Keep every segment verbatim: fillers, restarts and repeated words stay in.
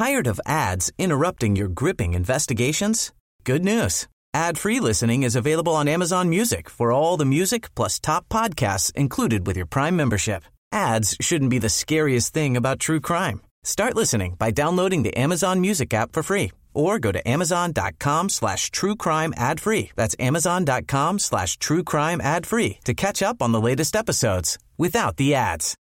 Tired of ads interrupting your gripping investigations? Good news. Ad-free listening is available on Amazon Music for all the music plus top podcasts included with your Prime membership. Ads shouldn't be the scariest thing about true crime. Start listening by downloading the Amazon Music app for free or go to amazon.com slash true crime ad free. That's amazon.com slash true crime ad free to catch up on the latest episodes without the ads.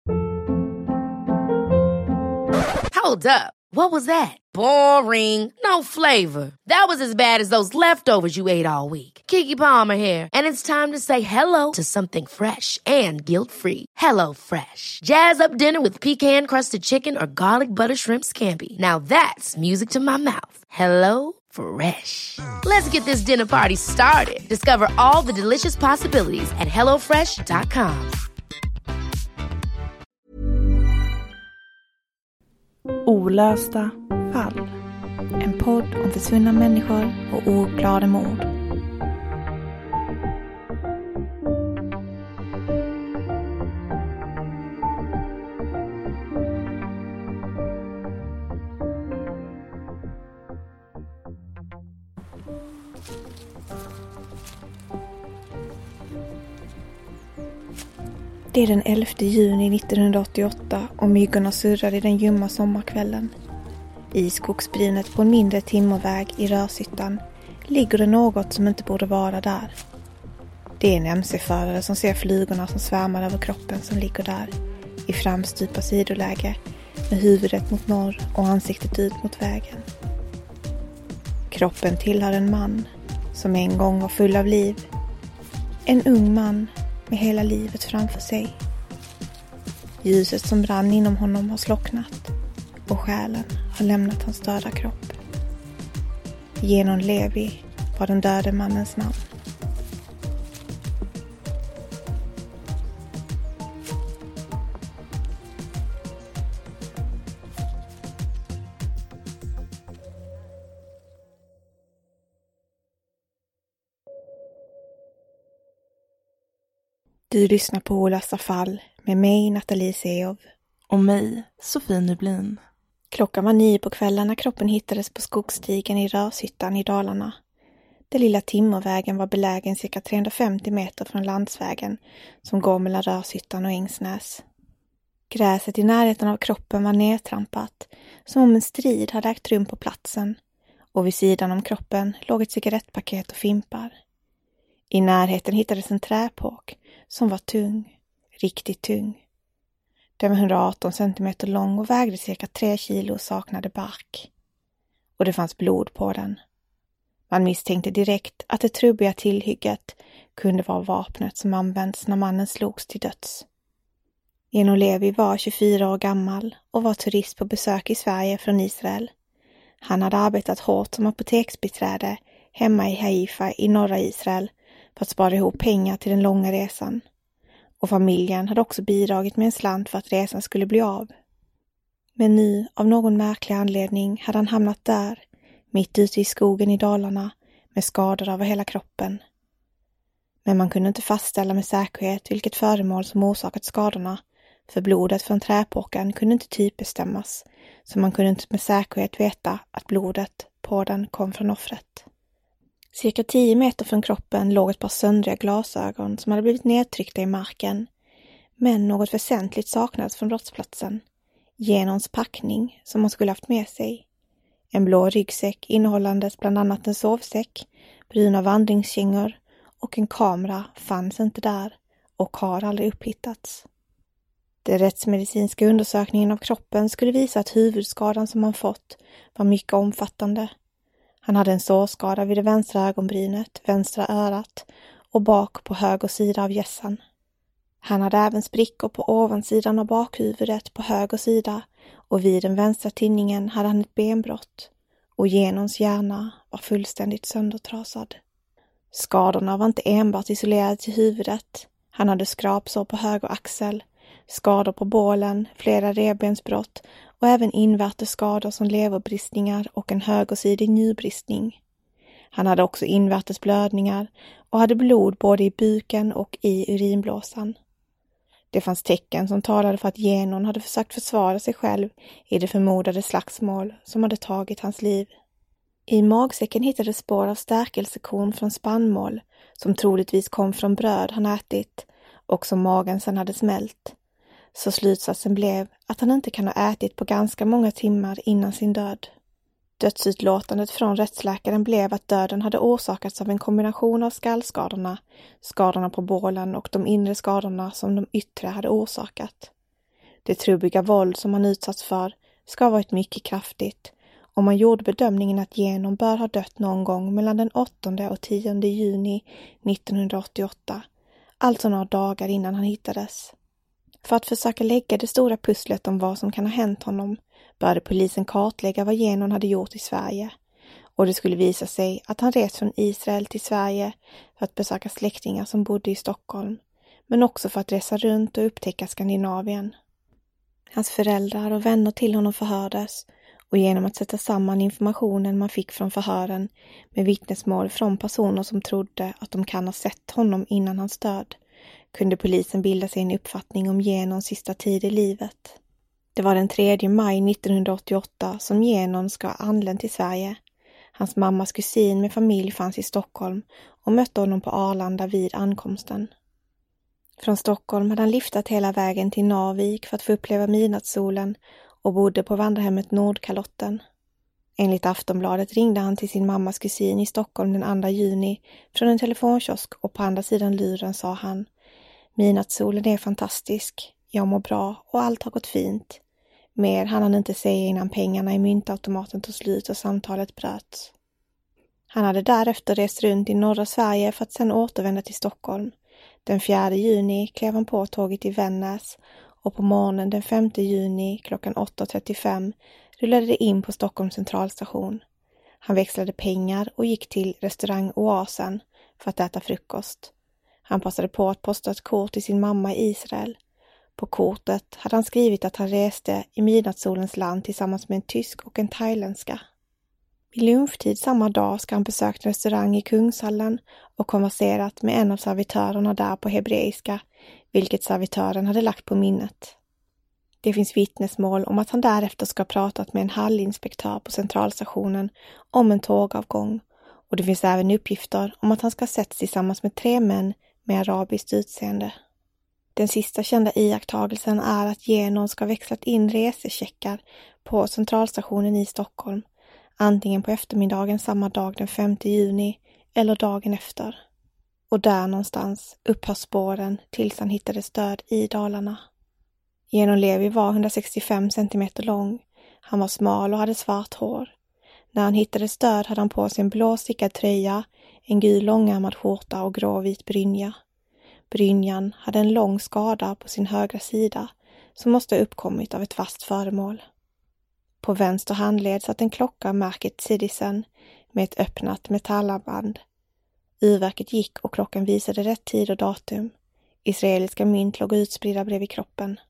Hold up. What was that? Boring. No flavor. That was as bad as those leftovers you ate all week. Keke Palmer here, and it's time to say hello to something fresh and guilt-free. Hello Fresh. Jazz up dinner with pecan-crusted chicken or garlic butter shrimp scampi. Now that's music to my mouth. Hello Fresh. Let's get this dinner party started. Discover all the delicious possibilities at hello fresh dot com. Olösta fall. En podd om försvunna människor och ouppklarade mord. Det är den elfte juni nittonhundraåttioåtta och myggorna surrar i den ljumma sommarkvällen. I skogsbrynet på en mindre timmerväg i Rörshyttan ligger det något som inte borde vara där. Det är en M C-förare som ser flugorna som svärmar över kroppen som ligger där, i framstupa sidoläge med huvudet mot norr och ansiktet ut mot vägen. Kroppen tillhör en man som en gång var full av liv. En ung man med hela livet framför sig. Ljuset som brann inom honom har slocknat och själen har lämnat hans döda kropp. Genom Levi var den döde mannens namn. Du lyssnar på Olösta fall med mig, Nathalie Seov. Och mig, Sofie Nublin. Klockan var nio på kvällen när kroppen hittades på skogsstigen i Rörshyttan i Dalarna. Den lilla timmervägen var belägen cirka trehundrafemtio meter från landsvägen som går mellan Rörshyttan och Ängsnäs. Gräset i närheten av kroppen var nedtrampat, som om en strid hade ägt rum på platsen, och vid sidan om kroppen låg ett cigarettpaket och fimpar. I närheten hittades en träpåk som var tung, riktigt tung. Den var hundraarton centimeter lång och vägde cirka tre kilo och saknade bark. Och det fanns blod på den. Man misstänkte direkt att det trubbiga tillhygget kunde vara vapnet som används när mannen slogs till döds. Eno Levi var tjugofyra år gammal och var turist på besök i Sverige från Israel. Han hade arbetat hårt som apoteksbiträde hemma i Haifa i norra Israel för att spara ihop pengar till den långa resan. Och familjen hade också bidragit med en slant för att resan skulle bli av. Men nu, av någon märklig anledning, hade han hamnat där, mitt ute i skogen i Dalarna, med skador över hela kroppen. Men man kunde inte fastställa med säkerhet vilket föremål som orsakat skadorna, för blodet från träpåken kunde inte typbestämmas, så man kunde inte med säkerhet veta att blodet på den kom från offret. Cirka tio meter från kroppen låg ett par söndriga glasögon som hade blivit nedtryckta i marken. Men något väsentligt saknades från brottsplatsen. Genons packning som hon skulle haft med sig. En blå ryggsäck innehållandes bland annat en sovsäck, bruna vandringskängor och en kamera fanns inte där och har aldrig upphittats. Den rättsmedicinska undersökningen av kroppen skulle visa att huvudskadan som han fått var mycket omfattande. Han hade en sårskada vid det vänstra ögonbrynet, vänstra örat och bak på höger sida av hjässan. Han hade även sprickor på ovansidan av bakhuvudet på höger sida och vid den vänstra tinningen hade han ett benbrott och Genons hjärna var fullständigt söndertrasad. Skadorna var inte enbart isolerade till huvudet. Han hade skrapsår på höger axel, skador på bålen, flera revbensbrott och även invärtes skador som leverbristningar och en högersidig njurbristning. Han hade också invärtes blödningar och hade blod både i buken och i urinblåsan. Det fanns tecken som talade för att Genon hade försökt försvara sig själv i det förmodade slagsmål som hade tagit hans liv. I magsäcken hittades spår av stärkelsekorn från spannmål som troligtvis kom från bröd han ätit och som magen sedan hade smält. Så slutsatsen blev att han inte kan ha ätit på ganska många timmar innan sin död. Dödsutlåtandet från rättsläkaren blev att döden hade orsakats av en kombination av skallskadorna, skadorna på bålen och de inre skadorna som de yttre hade orsakat. Det trubbiga våld som han utsatts för ska ha varit mycket kraftigt och man gjorde bedömningen att Genon bör ha dött någon gång mellan den åttonde och tionde juni nittonhundraåttioåtta, alltså några dagar innan han hittades. För att försöka lägga det stora pusslet om vad som kan ha hänt honom började polisen kartlägga vad Genon hade gjort i Sverige, och det skulle visa sig att han rest från Israel till Sverige för att besöka släktingar som bodde i Stockholm, men också för att resa runt och upptäcka Skandinavien. Hans föräldrar och vänner till honom förhördes, och genom att sätta samman informationen man fick från förhören med vittnesmål från personer som trodde att de kan ha sett honom innan hans död, kunde polisen bilda sig en uppfattning om Genons sista tid i livet. Det var den tredje maj nittonhundraåttioåtta som Genon ska ha anlänt till Sverige. Hans mammas kusin med familj fanns i Stockholm och mötte honom på Arlanda vid ankomsten. Från Stockholm hade han lyftat hela vägen till Narvik för att få uppleva midnattssolen och bodde på vandrarhemmet Nordkalotten. Enligt Aftonbladet ringde han till sin mammas kusin i Stockholm den andra juni från en telefonkiosk, och på andra sidan luren sa han: "Midnattssolen är fantastisk, jag mår bra och allt har gått fint." Mer hann han inte säga innan pengarna i myntautomaten tog slut och samtalet bröts. Han hade därefter rest runt i norra Sverige för att sedan återvända till Stockholm. Den fjärde juni klev han på tåget i Vännäs, och på morgonen den femte juni klockan åtta trettiofem rullade det in på Stockholms centralstation. Han växlade pengar och gick till restaurang Oasen för att äta frukost. Han passade på att posta ett kort till sin mamma i Israel. På kortet hade han skrivit att han reste i midnattssolens land tillsammans med en tysk och en thailändska. Vid lunchtid samma dag ska han besökt en restaurang i Kungshallen och konverserat med en av servitörerna där på hebreiska, vilket servitören hade lagt på minnet. Det finns vittnesmål om att han därefter ska ha pratat med en hallinspektör på centralstationen om en tågavgång, och det finns även uppgifter om att han ska ha sett tillsammans med tre män med arabiskt utseende. Den sista kända iakttagelsen är att Genon ska ha växlat in resecheckar på centralstationen i Stockholm, antingen på eftermiddagen samma dag den femte juni eller dagen efter. Och där någonstans upphör spåren tills han hittades död i Dalarna. Genon Levi var hundrasextiofem centimeter lång. Han var smal och hade svart hår. När han hittades död hade han på sig en blå stickad tröja, en gul långärmad skjorta och gråvit brynja. Brynjan hade en lång skada på sin högra sida som måste ha uppkommit av ett vasst föremål. På vänster handled satt en klocka märket Citizen med ett öppnat metallarmband. Urverket gick och klockan visade rätt tid och datum. Israeliska mynt låg utspridda bredvid kroppen.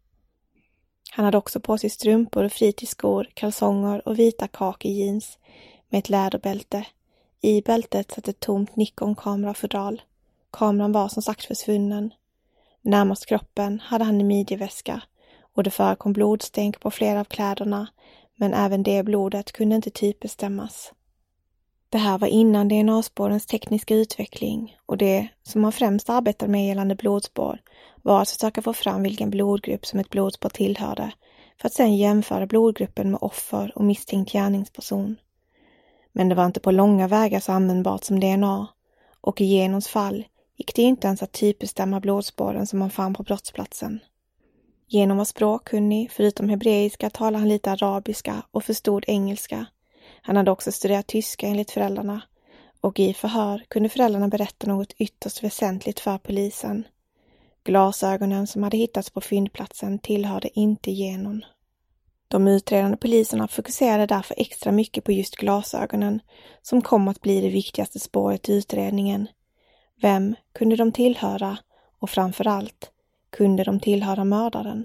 Han hade också på sig strumpor och fritidsskor, kalsonger och vita kaki-jeans med ett läderbälte. I bältet satt ett tomt Nikon-kamerafodral. Kameran var som sagt försvunnen. Närmast kroppen hade han en midjeväska, och det förekom blodstänk på flera av kläderna, men även det blodet kunde inte typbestämmas. Det här var innan D N A-spårens tekniska utveckling, och det som man främst arbetade med gällande blodspår var att försöka få fram vilken blodgrupp som ett blodspår tillhörde, för att sedan jämföra blodgruppen med offer och misstänkt gärningsperson. Men det var inte på långa vägar så användbart som D N A, och i Genons fall gick det inte ens att typbestämma blodspåren som man fann på brottsplatsen. Genon var språkkunnig, förutom hebreiska talade han lite arabiska och förstod engelska. Han hade också studerat tyska enligt föräldrarna, och i förhör kunde föräldrarna berätta något ytterst väsentligt för polisen. Glasögonen som hade hittats på fyndplatsen tillhörde inte Genon. De utredande poliserna fokuserade därför extra mycket på just glasögonen, som kom att bli det viktigaste spåret i utredningen. Vem kunde de tillhöra, och framförallt kunde de tillhöra mördaren?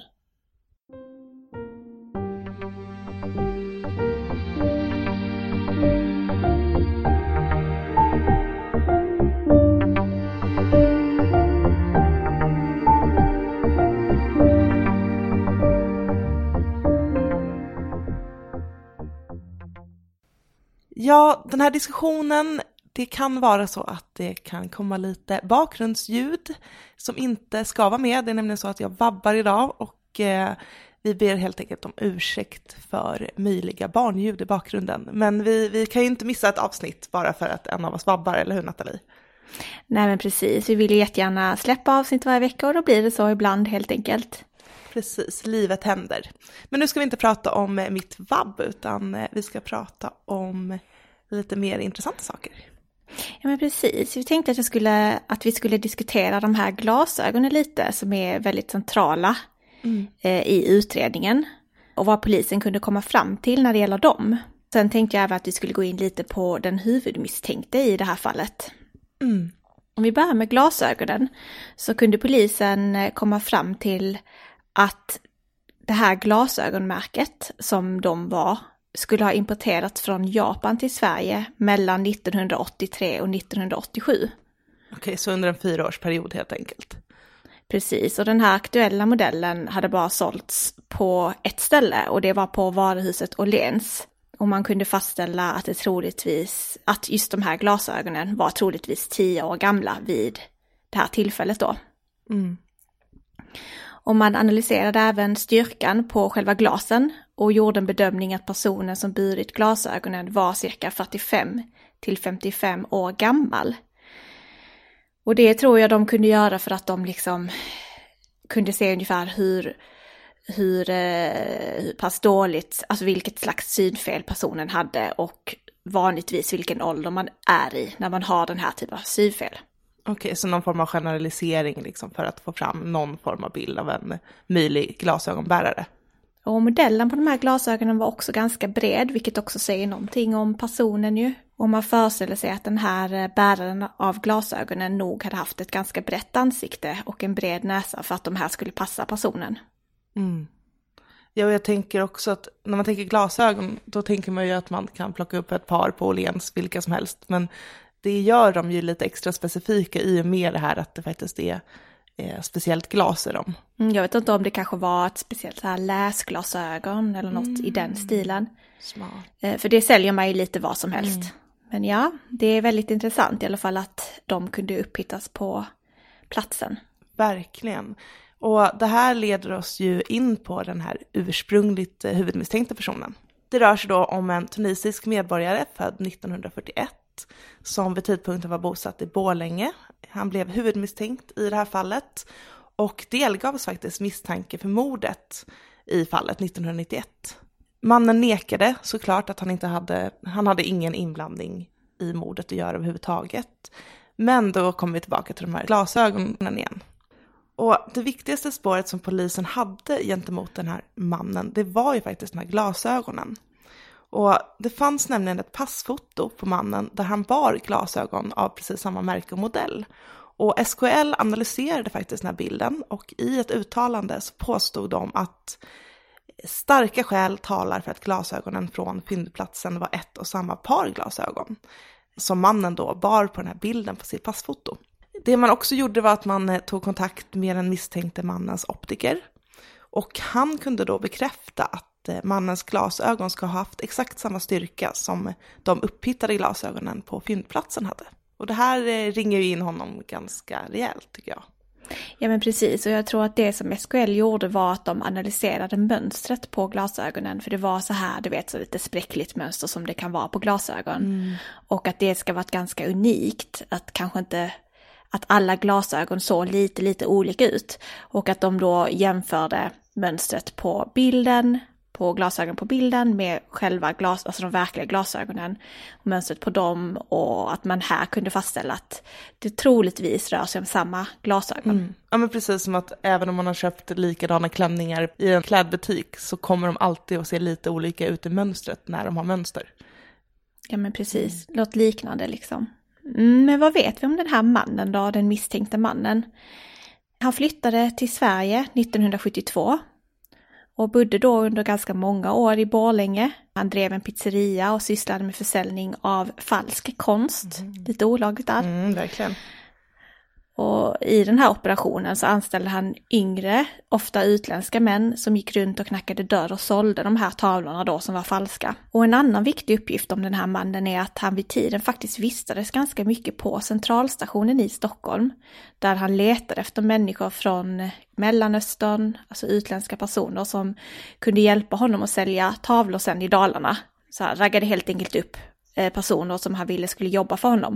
Ja, den här diskussionen, det kan vara så att det kan komma lite bakgrundsljud som inte ska vara med. Det är nämligen så att jag vabbar idag och eh, vi ber helt enkelt om ursäkt för möjliga barnljud i bakgrunden. Men vi, vi kan ju inte missa ett avsnitt bara för att en av oss vabbar, eller hur Nathalie? Nej men precis, vi vill ju jättegärna släppa avsnitt varje vecka och då blir det så ibland helt enkelt. Precis, livet händer. Men nu ska vi inte prata om mitt vabb utan vi ska prata om lite mer intressanta saker. Ja men precis, vi tänkte att, jag skulle, att vi skulle diskutera de här glasögonen lite som är väldigt centrala mm. eh, i utredningen. Och vad polisen kunde komma fram till när det gäller dem. Sen tänkte jag även att vi skulle gå in lite på den huvudmisstänkte i det här fallet. Mm. Om vi börjar med glasögonen så kunde polisen komma fram till att det här glasögonmärket som de var skulle ha importerats från Japan till Sverige mellan nittonhundraåttiotre och nittonhundraåttiosju. Okej, så under en fyraårsperiod helt enkelt. Precis, och den här aktuella modellen hade bara sålts på ett ställe och det var på varuhuset Åhléns. Och man kunde fastställa att det troligtvis, att just de här glasögonen var troligtvis tio år gamla vid det här tillfället då. Mm. Och man analyserade även styrkan på själva glasen och gjorde en bedömning att personen som burit glasögonen var cirka fyrtiofem till femtiofem år gammal. Och det tror jag de kunde göra för att de liksom kunde se ungefär hur, hur, hur pass dåligt, alltså vilket slags synfel personen hade och vanligtvis vilken ålder man är i när man har den här typen av synfel. Okej, så någon form av generalisering liksom för att få fram någon form av bild av en möjlig glasögonbärare. Och modellen på de här glasögonen var också ganska bred, vilket också säger någonting om personen ju. Och man föreställer sig att den här bäraren av glasögonen nog hade haft ett ganska brett ansikte och en bred näsa för att de här skulle passa personen. Mm. Ja, och jag tänker också att när man tänker glasögon, då tänker man ju att man kan plocka upp ett par på Åhléns, vilka som helst. Men det gör de ju lite extra specifika i och med det här att det faktiskt är eh, speciellt glas i dem. Jag vet inte om det kanske var ett speciellt så här läsglasögon eller något mm. i den stilen. Smart. Eh, för det säljer man ju lite vad som helst. Mm. Men ja, det är väldigt intressant i alla fall att de kunde upphittas på platsen. Verkligen. Och det här leder oss ju in på den här ursprungligt huvudmisstänkta personen. Det rör sig då om en tunisisk medborgare född nittonhundrafyrtioett som vid tidpunkten var bosatt i Borlänge. Han blev huvudmisstänkt i det här fallet och delgavs faktiskt misstanke för mordet i fallet nittonhundranittioett. Mannen nekade såklart att han inte hade, han hade ingen inblandning i mordet att göra överhuvudtaget. Men då kommer vi tillbaka till de här glasögonen igen. Och det viktigaste spåret som polisen hade gentemot den här mannen, det var ju faktiskt de här glasögonen. Och det fanns nämligen ett passfoto på mannen där han bar glasögon av precis samma märke och modell. Och S K L analyserade faktiskt den här bilden och i ett uttalande så påstod de att starka skäl talar för att glasögonen från fyndplatsen var ett och samma par glasögon som mannen då bar på den här bilden på sitt passfoto. Det man också gjorde var att man tog kontakt med den misstänkte mannens optiker och han kunde då bekräfta att mannens glasögon ska ha haft exakt samma styrka som de upphittade glasögonen på fyndplatsen hade. Och det här ringer ju in honom ganska rejält tycker jag. Ja men precis, och jag tror att det som S K L gjorde var att de analyserade mönstret på glasögonen. För det var så här, du vet, så lite spräckligt mönster som det kan vara på glasögon. Mm. Och att det ska vara ganska unikt, att kanske inte att alla glasögon såg lite lite olika ut. Och att de då jämförde mönstret på bilden, på glasögon på bilden med själva glas, alltså de verkliga glasögonen och mönstret på dem, och att man här kunde fastställa att det troligtvis rör sig om samma glasögon. Mm. Ja men precis som att även om man har köpt likadana klänningar i en klädbutik så kommer de alltid att se lite olika ut i mönstret när de har mönster. Ja men precis, mm. låt liknande liksom. Mm, men vad vet vi om den här mannen då, den misstänkte mannen? Han flyttade till Sverige nittonhundrasjuttiotvå. Och bodde då under ganska många år i Borlänge. Han drev en pizzeria och sysslade med försäljning av falsk konst. Mm. Lite olagligt där. Mm, verkligen. Och i den här operationen så anställde han yngre, ofta utländska män som gick runt och knackade dörr och sålde de här tavlorna då som var falska. Och en annan viktig uppgift om den här mannen är att han vid tiden faktiskt vistades ganska mycket på centralstationen i Stockholm, där han letade efter människor från Mellanöstern, alltså utländska personer som kunde hjälpa honom att sälja tavlor sen i Dalarna. Så han raggade helt enkelt upp personer som han ville skulle jobba för honom.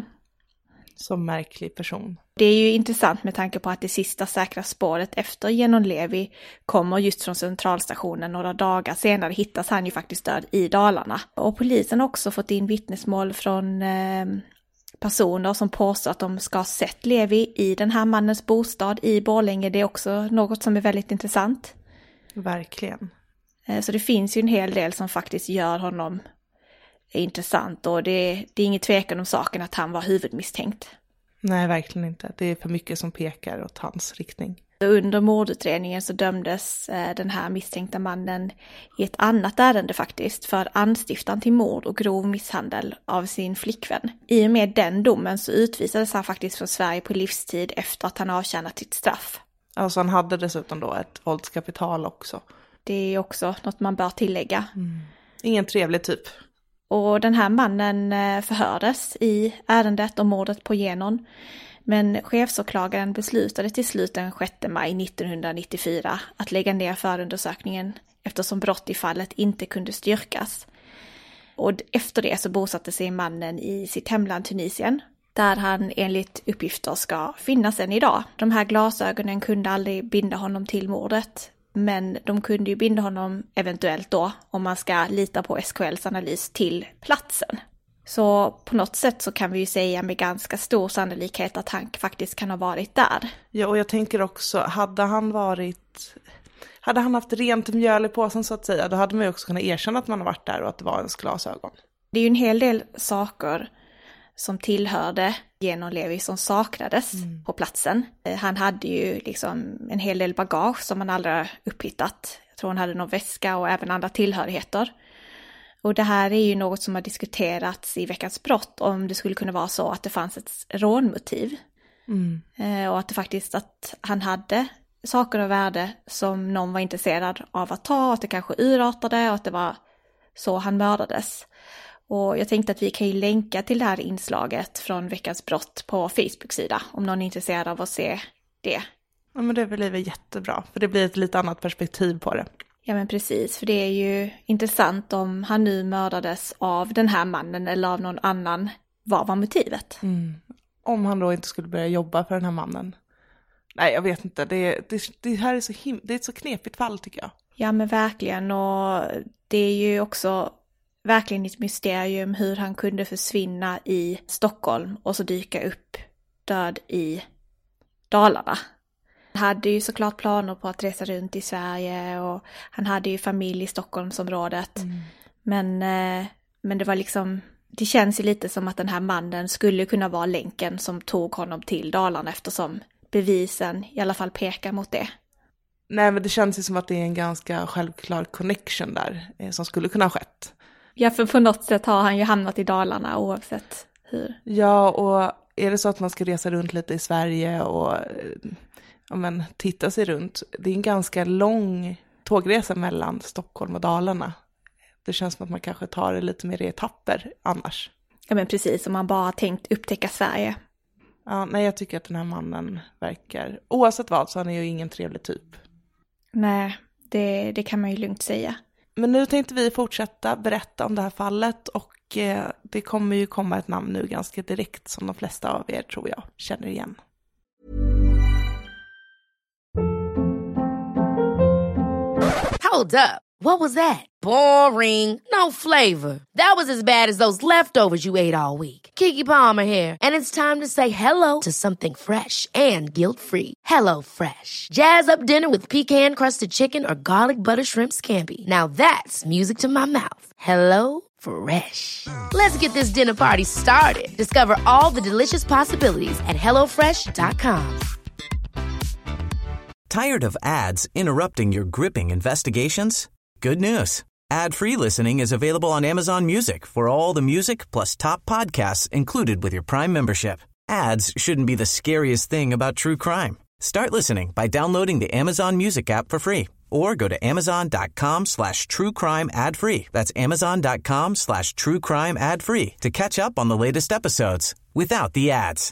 Som märklig person. Det är ju intressant med tanke på att det sista säkra spåret efter Genon Levi kommer just från centralstationen. Några dagar senare hittas han ju faktiskt död i Dalarna. Och polisen har också fått in vittnesmål från eh, personer som påstår att de ska ha sett Levi i den här mannens bostad i Borlänge. Det är också något som är väldigt intressant. Verkligen. Eh, så det finns ju en hel del som faktiskt gör honom intressant, och det, det är inget tvekan om saken att han var huvudmisstänkt. Nej, verkligen inte. Det är för mycket som pekar åt hans riktning. Under mordutredningen så dömdes eh, den här misstänkta mannen i ett annat ärende faktiskt för anstiftan till mord och grov misshandel av sin flickvän. I och med den domen så utvisades han faktiskt från Sverige på livstid efter att han avtjänat sitt straff. Alltså han hade dessutom då ett våldskapital också. Det är också något man bör tillägga. Mm. Ingen trevlig typ. Och den här mannen förhördes i ärendet om mordet på Genon. Men chefsåklagaren beslutade till slut den sjätte maj nittonhundranittiofyra att lägga ner förundersökningen eftersom brott i fallet inte kunde styrkas. Och efter det så bosatte sig mannen i sitt hemland Tunisien, där han enligt uppgifter ska finnas än idag. De här glasögonen kunde aldrig binda honom till mordet. Men de kunde ju binda honom eventuellt då, om man ska lita på S K L:s analys, till platsen. Så på något sätt så kan vi ju säga med ganska stor sannolikhet att han faktiskt kan ha varit där. Ja, och jag tänker också, hade han varit... Hade han haft rent mjöl i påsen så att säga, då hade man ju också kunnat erkänna att man har varit där och att det var ens glasögon. Det är ju en hel del saker som tillhörde Genon Levi som saknades mm. på platsen. Han hade ju liksom en hel del bagage som man aldrig upphittat. Jag tror han hade någon väska och även andra tillhörigheter. Och det här är ju något som har diskuterats i Veckans brott, om det skulle kunna vara så att det fanns ett rånmotiv. Mm. Och att det faktiskt att han hade saker av värde som någon var intresserad av att ta, att det kanske urartade och att det var så han mördades. Och jag tänkte att vi kan ju länka till det här inslaget från Veckans brott på Facebook-sida om någon är intresserad av att se det. Ja, men det blir väl jättebra, för det blir ett lite annat perspektiv på det. Ja, men precis, för det är ju intressant om han nu mördades av den här mannen eller av någon annan. Vad var motivet? Mm. Om han då inte skulle börja jobba för den här mannen. Nej, jag vet inte. Det, det, det här är så him- det är ett så knepigt fall tycker jag. Ja, men verkligen. Och det är ju också verkligen ett mysterium hur han kunde försvinna i Stockholm och så dyka upp död i Dalarna. Han hade ju såklart planer på att resa runt i Sverige och han hade ju familj i Stockholmsområdet. Mm. Men, men det var liksom, det känns ju lite som att den här mannen skulle kunna vara länken som tog honom till Dalarna, eftersom bevisen i alla fall pekar mot det. Nej, men det känns ju som att det är en ganska självklar connection där eh, som skulle kunna ha skett. Ja, för på något sätt har han ju hamnat i Dalarna oavsett hur. Ja, och är det så att man ska resa runt lite i Sverige och ja, men, titta sig runt. Det är en ganska lång tågresa mellan Stockholm och Dalarna. Det känns som att man kanske tar det lite mer i etapper annars. Ja, men precis, om man bara tänkt upptäcka Sverige. Ja, nej, jag tycker att den här mannen verkar, oavsett vad, så han är ju ingen trevlig typ. Nej, det, det kan man ju lugnt säga. Men nu tänkte vi fortsätta berätta om det här fallet och eh, det kommer ju komma ett namn nu ganska direkt som de flesta av er, tror jag, känner igen. Hold up. What was that? Boring. No flavor. That was as bad as those leftovers you ate all week. Keke Palmer here, and it's time to say hello to something fresh and guilt-free. Hello Fresh. Jazz up dinner with pecan-crusted chicken or garlic butter shrimp scampi. Now that's music to my mouth. Hello Fresh. Let's get this dinner party started. Discover all the delicious possibilities at hello fresh dot com. Tired of ads interrupting your gripping investigations? Good news. Ad-free listening is available on Amazon Music for all the music plus top podcasts included with your Prime membership. Ads shouldn't be the scariest thing about true crime. Start listening by downloading the Amazon Music app for free or go to amazon.com slash true crime ad free. That's amazon.com slash true crime ad free to catch up on the latest episodes without the ads.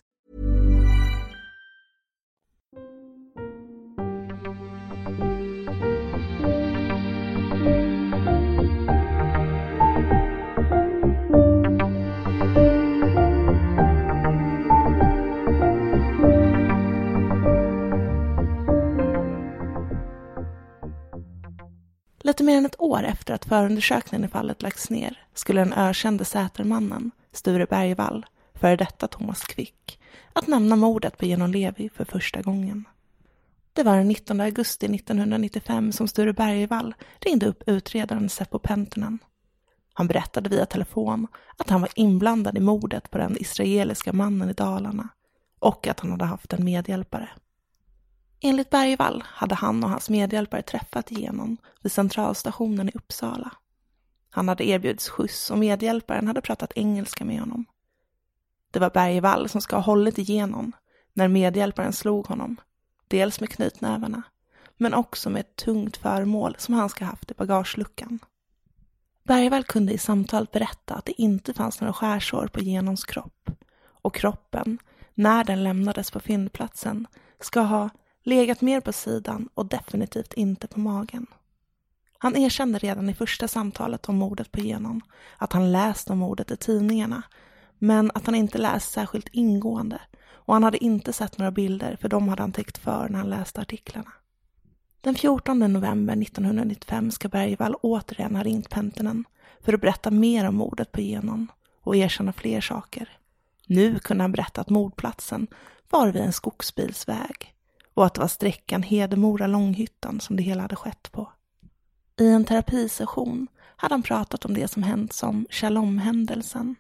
Lite mer än ett år efter att förundersökningen i fallet lagts ner skulle den ökände Sätermannen, Sture Bergvall, före detta Thomas Quick, att nämna mordet på Genom Levi för första gången. Det var den nittonde augusti nittonhundranittiofem som Sture Bergvall ringde upp utredaren Seppo Penttinen. Han berättade via telefon att han var inblandad i mordet på den israeliska mannen i Dalarna och att han hade haft en medhjälpare. Enligt Bergvall hade han och hans medhjälpare träffat igenom vid centralstationen i Uppsala. Han hade erbjudits skjuts och medhjälparen hade pratat engelska med honom. Det var Bergvall som ska ha hållit igenom när medhjälparen slog honom, dels med knytnävarna, men också med ett tungt föremål som han ska ha haft i bagageluckan. Bergvall kunde i samtalet berätta att det inte fanns några skärsår på Genoms kropp, och kroppen, när den lämnades på fyndplatsen, ska ha legat mer på sidan och definitivt inte på magen. Han erkände redan i första samtalet om mordet på Genom att han läst om mordet i tidningarna, men att han inte läst särskilt ingående, och han hade inte sett några bilder för de hade han täckt för när han läste artiklarna. Den fjortonde november nittonhundranittiofem ska Bergvall återigen ha ringt Penttinen för att berätta mer om mordet på Genom och erkänna fler saker. Nu kunde han berätta att mordplatsen var vid en skogsbilsväg och att det var sträckan Hedemora-Långhyttan som det hela hade skett på. I en terapisession hade han pratat om det som hänt som Shalom-händelsen.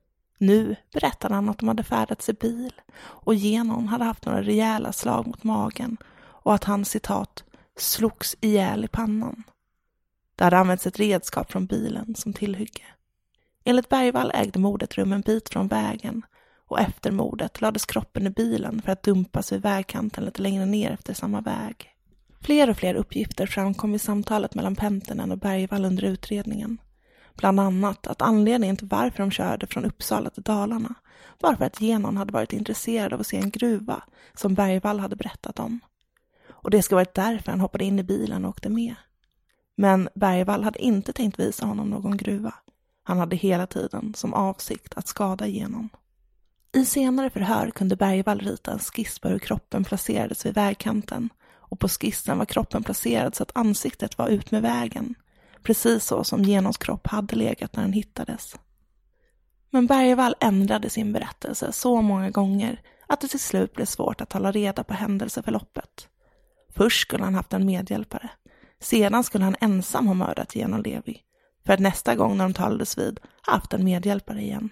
Nu berättade han att de hade färdats i bil och Genom hade haft några rejäla slag mot magen och att han, citat, slogs ihjäl i pannan. Det hade använts ett redskap från bilen som tillhygge. Enligt Bergvall ägde mordet rum en bit från vägen och efter mordet lades kroppen i bilen för att dumpas vid vägkanten lite längre ner efter samma väg. Fler och fler uppgifter framkom i samtalet mellan Penttinen och Bergvall under utredningen. Bland annat att anledningen till varför de körde från Uppsala till Dalarna var för att Genom hade varit intresserad av att se en gruva som Bergvall hade berättat om. Och det ska varit därför han hoppade in i bilen och åkte med. Men Bergvall hade inte tänkt visa honom någon gruva. Han hade hela tiden som avsikt att skada Genom. I senare förhör kunde Bergvall rita en skiss på hur kroppen placerades vid vägkanten, och på skissen var kroppen placerad så att ansiktet var ut med vägen, precis så som Genoms kropp hade legat när den hittades. Men Bergvall ändrade sin berättelse så många gånger att det till slut blev svårt att hålla reda på händelseförloppet. Först skulle han haft en medhjälpare, sedan skulle han ensam ha mördat Genom Levi, för att nästa gång när de talades vid haft en medhjälpare igen.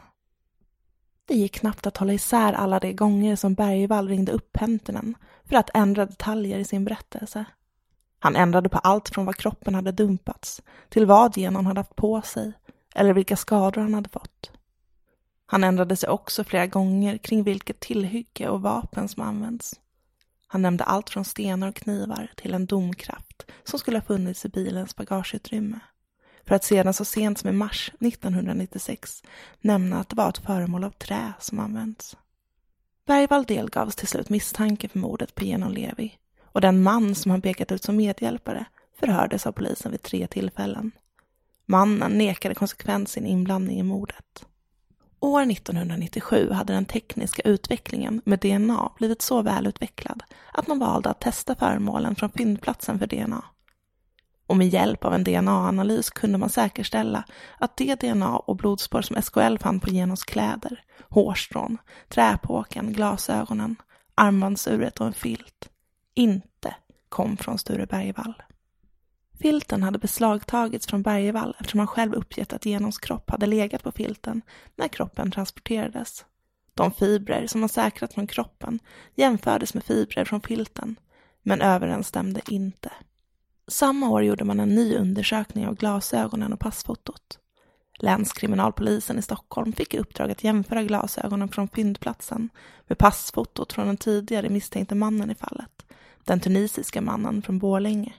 Det gick knappt att hålla isär alla de gånger som Bergvall ringde upp Penttinen för att ändra detaljer i sin berättelse. Han ändrade på allt från vad kroppen hade dumpats till vad Genom hade haft på sig eller vilka skador han hade fått. Han ändrade sig också flera gånger kring vilket tillhygge och vapen som används. Han nämnde allt från stenar och knivar till en domkraft som skulle ha funnits i bilens bagageutrymme, för att sedan så sent som i mars nittonhundranittiosex nämna att det var ett föremål av trä som används. Bergvall delgavs till slut misstanke för mordet på Genom Levi, och den man som han pekat ut som medhjälpare förhördes av polisen vid tre tillfällen. Mannen nekade konsekvent sin inblandning i mordet. År nittonhundranittiosju hade den tekniska utvecklingen med D N A blivit så välutvecklad att man valde att testa föremålen från fyndplatsen för D N A. Och med hjälp av en D N A-analys kunde man säkerställa att det D N A och blodspår som S K L fann på Genoms kläder, hårstrån, träpåken, glasögonen, armbandsuret och en filt inte kom från Sture Bergvall. Filten hade beslagtagits från Bergvall eftersom han själv uppgett att Genoms kropp hade legat på filten när kroppen transporterades. De fibrer som var säkrat från kroppen jämfördes med fibrer från filten, men överensstämde inte. Samma år gjorde man en ny undersökning av glasögonen och passfotot. Länskriminalpolisen i Stockholm fick i uppdrag att jämföra glasögonen från fyndplatsen med passfotot från den tidigare misstänkte mannen i fallet, den tunisiska mannen från Borlänge.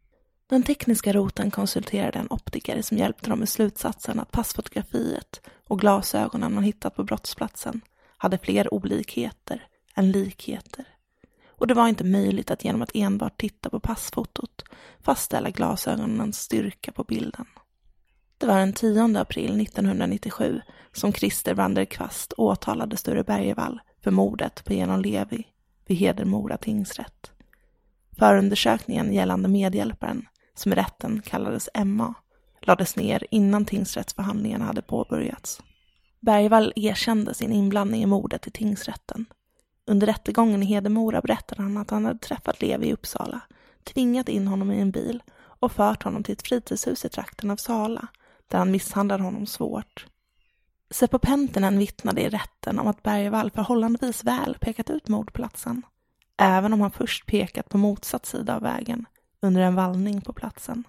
Den tekniska roten konsulterade en optiker som hjälpte dem med slutsatsen att passfotografiet och glasögonen man hittat på brottsplatsen hade fler olikheter än likheter. Och det var inte möjligt att genom att enbart titta på passfotot fastställa glasögonens styrka på bilden. Det var den tionde april nittonhundranittiosju som Christer Vanderkvast åtalade Sture Bergvall för mordet på Genom Levi vid Hedemora tingsrätt. Förundersökningen gällande medhjälparen, som i rätten kallades Emma, lades ner innan tingsrättsförhandlingarna hade påbörjats. Bergvall erkände sin inblandning i mordet i tingsrätten. Under rättegången i Hedemora berättade han att han hade träffat Levi i Uppsala, tvingat in honom i en bil och fört honom till ett fritidshus i trakten av Sala, där han misshandlade honom svårt. Seppo Penttinen vittnade i rätten om att Bergvall förhållandevis väl pekat ut mordplatsen, även om han först pekat på motsatt sida av vägen under en vallning på platsen.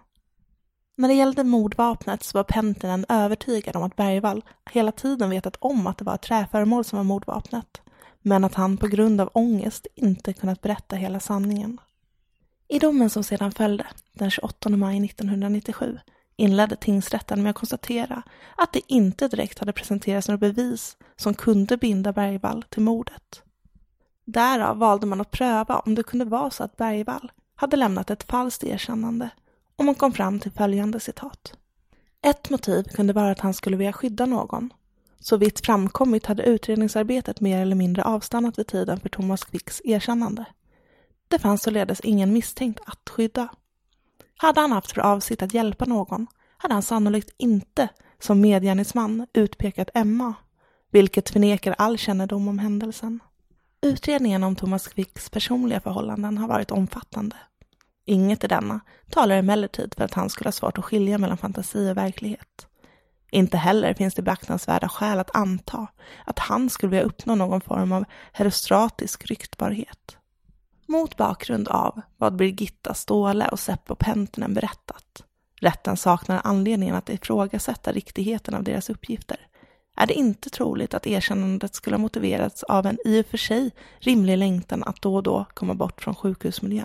När det gällde mordvapnet så var Penttinen övertygad om att Bergvall hela tiden vetat om att det var ett träföremål som var mordvapnet, men att han på grund av ångest inte kunnat berätta hela sanningen. I domen som sedan följde, den tjugoåttonde maj nittonhundranittiosju, inledde tingsrätten med att konstatera att det inte direkt hade presenterats några bevis som kunde binda Bergvall till mordet. Därav valde man att pröva om det kunde vara så att Bergvall hade lämnat ett falskt erkännande, och man kom fram till följande citat. Ett motiv kunde vara att han skulle vilja skydda någon. Så vitt framkommit hade utredningsarbetet mer eller mindre avstannat vid tiden för Thomas Quicks erkännande. Det fanns således ingen misstänkt att skydda. Hade han haft för avsikt att hjälpa någon hade han sannolikt inte som medgärningsman utpekat Emma, vilket förnekar all kännedom om händelsen. Utredningen om Thomas Quicks personliga förhållanden har varit omfattande. Inget i denna talar emellertid för att han skulle ha svårt att skilja mellan fantasi och verklighet. Inte heller finns det beaktansvärda skäl att anta att han skulle vilja uppnå någon form av herostratisk ryktbarhet. Mot bakgrund av vad Birgitta Ståhle och Seppo Penttinen berättat, rätten saknar anledningen att ifrågasätta riktigheten av deras uppgifter, är det inte troligt att erkännandet skulle ha motiverats av en i och för sig rimlig längtan att då och då komma bort från sjukhusmiljön.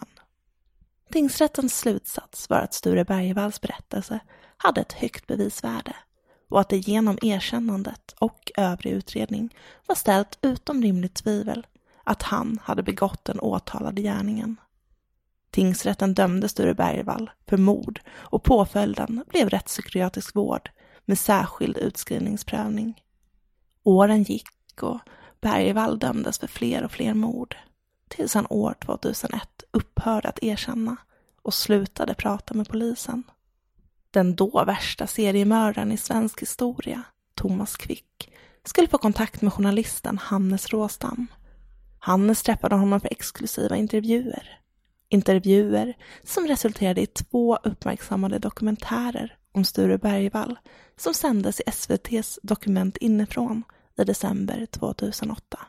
Tingsrättens slutsats var att Sture Bergvalls berättelse hade ett högt bevisvärde och att det genom erkännandet och övrig utredning var ställt utom rimligt tvivel att han hade begått den åtalade gärningen. Tingsrätten dömde Sture Bergvall för mord och påföljden blev rättspsykiatrisk vård med särskild utskrivningsprövning. Åren gick och Bergvall dömdes för fler och fler mord tills han år tvåtusenett upphörde att erkänna och slutade prata med polisen. Den då värsta seriemördaren i svensk historia, Thomas Quick, skulle få kontakt med journalisten Hannes Råstam. Hannes träffade honom för exklusiva intervjuer. Intervjuer som resulterade i två uppmärksammade dokumentärer om Sture Bergvall som sändes i S V T:s Dokument inifrån i december tvåtusenåtta.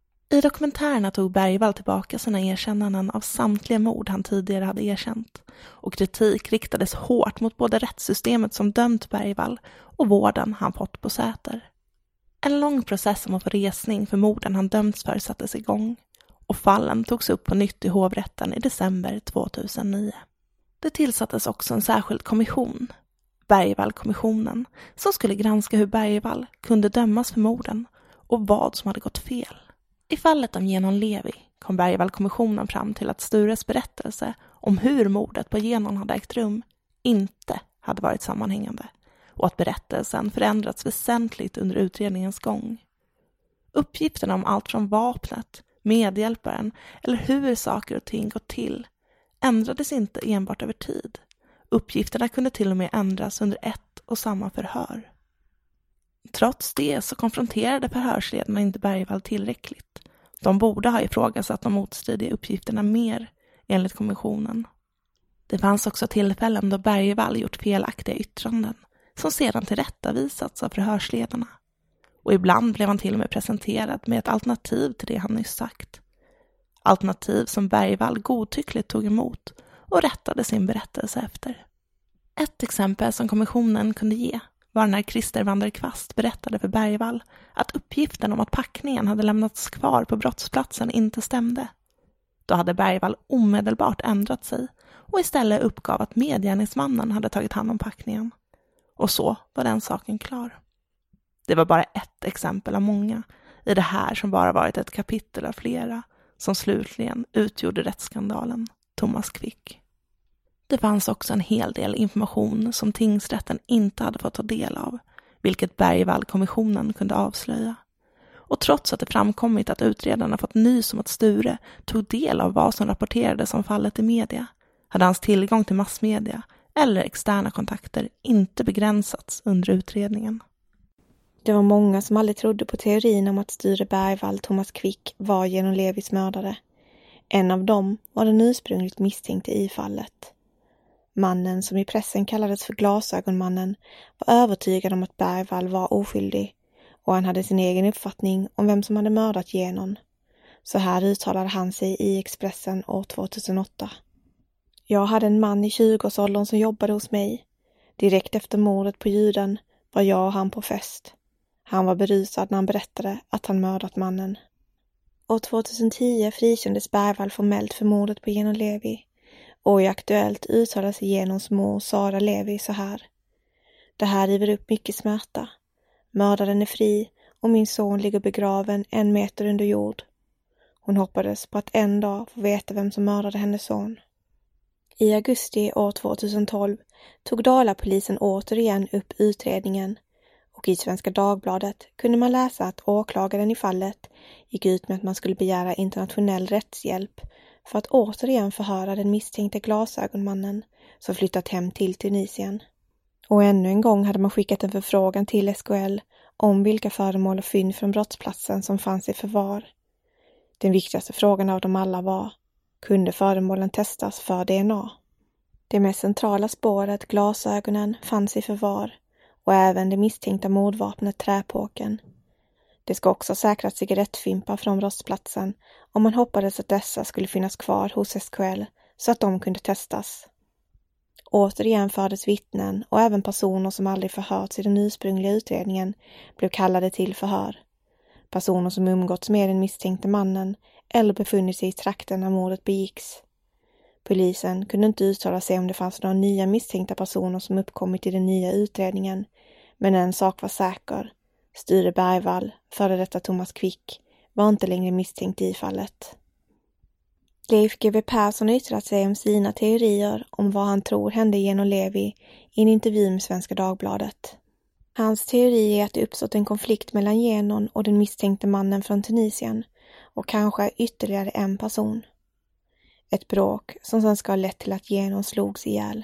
I dokumentärerna tog Bergvall tillbaka sina erkännanden av samtliga mord han tidigare hade erkänt, och kritik riktades hårt mot både rättssystemet som dömt Bergvall och vården han fått på Säter. En lång process om att få resning för morden han dömts för sattes igång, och fallen togs upp på nytt i hovrätten i december tvåtusennio. Det tillsattes också en särskild kommission, Bergvall-kommissionen, som skulle granska hur Bergvall kunde dömas för morden och vad som hade gått fel. I fallet om Genom Levi kom Bergvall-kommissionen fram till att Stures berättelse om hur mordet på Genon hade ägt rum inte hade varit sammanhängande och att berättelsen förändrats väsentligt under utredningens gång. Uppgifterna om allt från vapnet, medhjälparen eller hur saker och ting gått till ändrades inte enbart över tid. Uppgifterna kunde till och med ändras under ett och samma förhör. Trots det så konfronterade förhörsledarna inte Bergvall tillräckligt. De borde ha ifrågasatt de motstridiga uppgifterna mer, enligt kommissionen. Det fanns också tillfällen då Bergvall gjort felaktiga yttranden som sedan tillrättavisats av förhörsledarna. Och ibland blev han till och med presenterad med ett alternativ till det han nyss sagt. Alternativ som Bergvall godtyckligt tog emot och rättade sin berättelse efter. Ett exempel som kommissionen kunde ge var när Christer Vanderkvast berättade för Bergvall att uppgiften om att packningen hade lämnats kvar på brottsplatsen inte stämde. Då hade Bergvall omedelbart ändrat sig och istället uppgav att medgärningsmannen hade tagit hand om packningen. Och så var den saken klar. Det var bara ett exempel av många i det här som bara varit ett kapitel av flera som slutligen utgjorde rättsskandalen Thomas Quick. Det fanns också en hel del information som tingsrätten inte hade fått ta del av, vilket Bergvall-kommissionen kunde avslöja. Och trots att det framkommit att utredarna fått nys om att Sture tog del av vad som rapporterades om fallet i media, hade hans tillgång till massmedia eller externa kontakter inte begränsats under utredningen. Det var många som aldrig trodde på teorin om att Sture Bergvall Thomas Quick var Genom Levis mördare. En av dem var den ursprungligt misstänkte i fallet. Mannen, som i pressen kallades för Glasögonmannen, var övertygad om att Bergvall var oskyldig och han hade sin egen uppfattning om vem som hade mördat Genon. Så här uttalade han sig i Expressen år tvåtusenåtta. Jag hade en man i tjugoårsåldern som jobbade hos mig. Direkt efter mordet på juden var jag och han på fest. Han var berusad när han berättade att han mördat mannen. År tvåtusentio frikändes Bergvall formellt för mordet på Genom Levi. Och i Aktuellt uttalade sig Genons mor Sara Levi så här. Det här river upp mycket smärta. Mördaren är fri och min son ligger begraven en meter under jord. Hon hoppades på att en dag få veta vem som mördade hennes son. I augusti år tvåtusentolv tog Dalapolisen återigen upp utredningen och i Svenska Dagbladet kunde man läsa att åklagaren i fallet gick ut med att man skulle begära internationell rättshjälp för att återigen förhöra den misstänkte Glasögonmannen som flyttat hem till Tunisien. Och ännu en gång hade man skickat en förfrågan till S K L om vilka föremål och fynd från brottsplatsen som fanns i förvar. Den viktigaste frågan av dem alla var: kunde föremålen testas för D N A? Det mest centrala spåret, glasögonen, fanns i förvar och även det misstänkta mordvapnet träpåken. Det ska också säkras cigarettfimpar från brottsplatsen och man hoppades att dessa skulle finnas kvar hos S K L så att de kunde testas. Återigen fördes vittnen och även personer som aldrig förhörts i den ursprungliga utredningen blev kallade till förhör. Personer som umgåtts med den misstänkte mannen eller befunnit sig i trakten när mordet begicks. Polisen kunde inte uttala sig om det fanns några nya misstänkta personer som uppkommit i den nya utredningen, men en sak var säker. Sture Bergvall, före detta Thomas Quick, var inte längre misstänkt i fallet. Leif G W Persson yttrat sig om sina teorier om vad han tror hände Genom Levi i en intervju med Svenska Dagbladet. Hans teori är att det uppstått en konflikt mellan Genon och den misstänkte mannen från Tunisien och kanske ytterligare en person. Ett bråk som sedan ska ha lett till att Genon slogs ihjäl.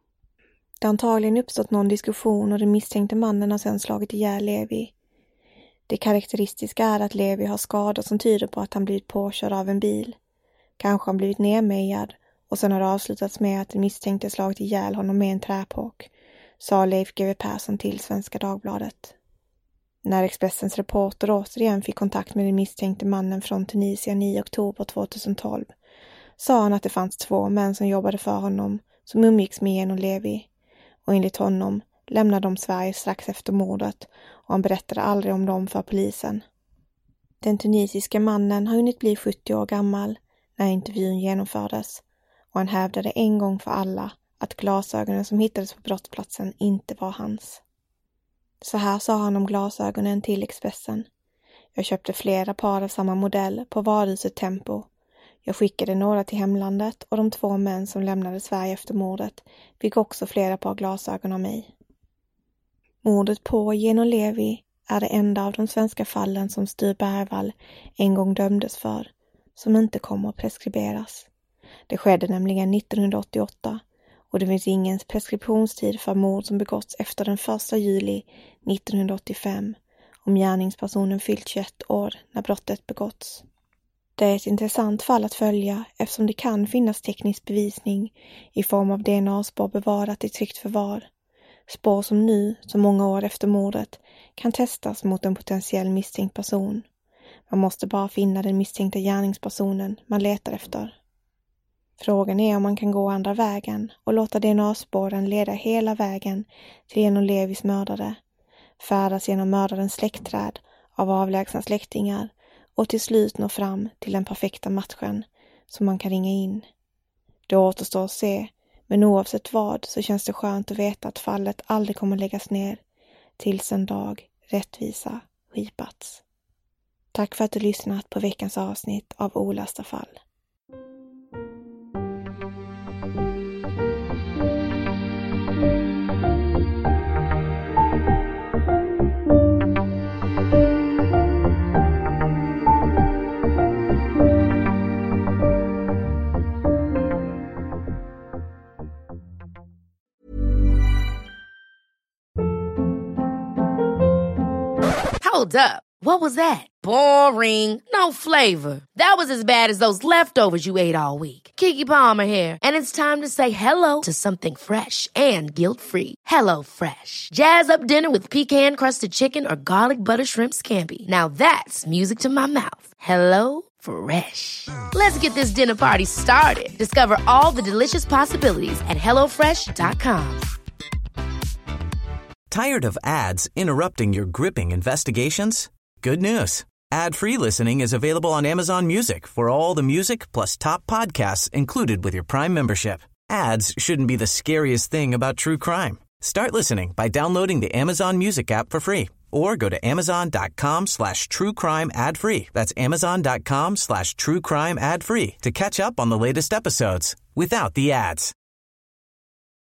Det har antagligen uppstått någon diskussion och den misstänkte mannen har sedan slagit ihjäl Levi. Det karaktäristiska är att Levi har skador som tyder på att han blivit påkörd av en bil. Kanske han blivit nedmejad och sedan har det avslutats med att den misstänkte slagit ihjäl honom med en träpåk, sa Leif G W Persson till Svenska Dagbladet. När Expressens reporter återigen fick kontakt med den misstänkte mannen från Tunisien i oktober tvåtusentolv sa han att det fanns två män som jobbade för honom som umgicks med Genom Levi och enligt honom lämnade de Sverige strax efter mordet och han berättade aldrig om dem för polisen. Den tunisiska mannen har hunnit bli sjuttio år gammal när intervjun genomfördes och han hävdade en gång för alla att glasögonen som hittades på brottsplatsen inte var hans. Så här sa han om glasögonen till Expressen. Jag köpte flera par av samma modell på varuhuset Tempo. Jag skickade några till hemlandet och de två män som lämnade Sverige efter mordet fick också flera par glasögon av mig. Mordet på Genom Levi är det enda av de svenska fallen som Sture Bergvall en gång dömdes för, som inte kommer att preskriberas. Det skedde nämligen nittonhundraåttioåtta och det finns ingen preskriptionstid för mord som begåtts efter den första juli nittonhundraåttiofem om gärningspersonen fyllt tjugoett år när brottet begåtts. Det är ett intressant fall att följa eftersom det kan finnas teknisk bevisning i form av D N A-spår bevarat i tryggt förvar. Spår som nu, så många år efter mordet, kan testas mot en potentiell misstänkt person. Man måste bara finna den misstänkta gärningspersonen man letar efter. Frågan är om man kan gå andra vägen och låta D N A-spåren leda hela vägen till en av Levis mördare, färdas genom mördarens släktträd av avlägsna släktingar och till slut nå fram till den perfekta matchen som man kan ringa in. Det återstår att se, men oavsett vad så känns det skönt att veta att fallet aldrig kommer läggas ner tills en dag rättvisa skipats. Tack för att du lyssnat på veckans avsnitt av Olösta fall. Hold up. What was that? Boring. No flavor. That was as bad as those leftovers you ate all week. Keke Palmer here, and it's time to say hello to something fresh and guilt-free. Hello Fresh. Jazz up dinner with pecan-crusted chicken or garlic butter shrimp scampi. Now that's music to my mouth. Hello Fresh. Let's get this dinner party started. Discover all the delicious possibilities at hello fresh dot com. Tired of ads interrupting your gripping investigations? Good news. Ad-free listening is available on Amazon Music for all the music plus top podcasts included with your Prime membership. Ads shouldn't be the scariest thing about true crime. Start listening by downloading the Amazon Music app for free or go to amazon.com slash true crime ad free. That's amazon.com slash true crime ad free to catch up on the latest episodes without the ads.